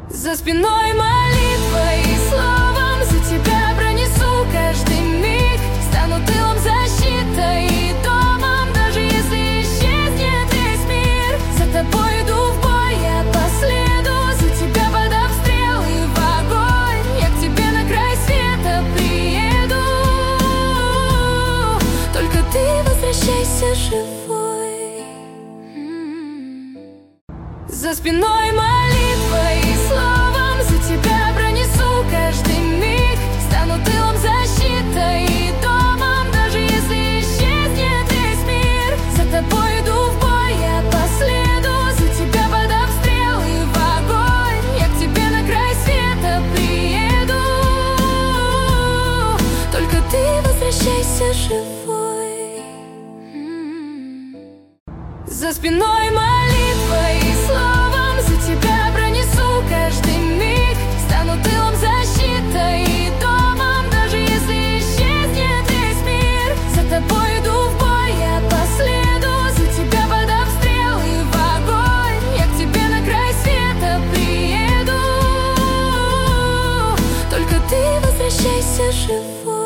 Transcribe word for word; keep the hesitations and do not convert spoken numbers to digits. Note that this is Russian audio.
За спиной молитва и словом за тебя пронесу каждый миг. Стану тылом, защитой и домом, даже если исчезнет весь мир. За тобой иду в бой, я по следу, за тебя под обстрел и в огонь. Я к тебе на край света приеду, только ты возвращайся живой. За спиной молитва и словом за тебя пронесу каждый миг. Стану тылом, защитой и домом, даже если исчезнет весь мир. За тобой иду в бой, я по следу, за тебя под обстрел и в огонь. Я к тебе на край света приеду, только ты возвращайся живой. За спиной молитва и словом за тебя пронесу каждый миг. Стану тылом, защитой и домом, даже если исчезнет весь мир. За тобой иду в бой, я по следу, за тебя под обстрел и в огонь. Я к тебе на край света приеду, только ты возвращайся живой.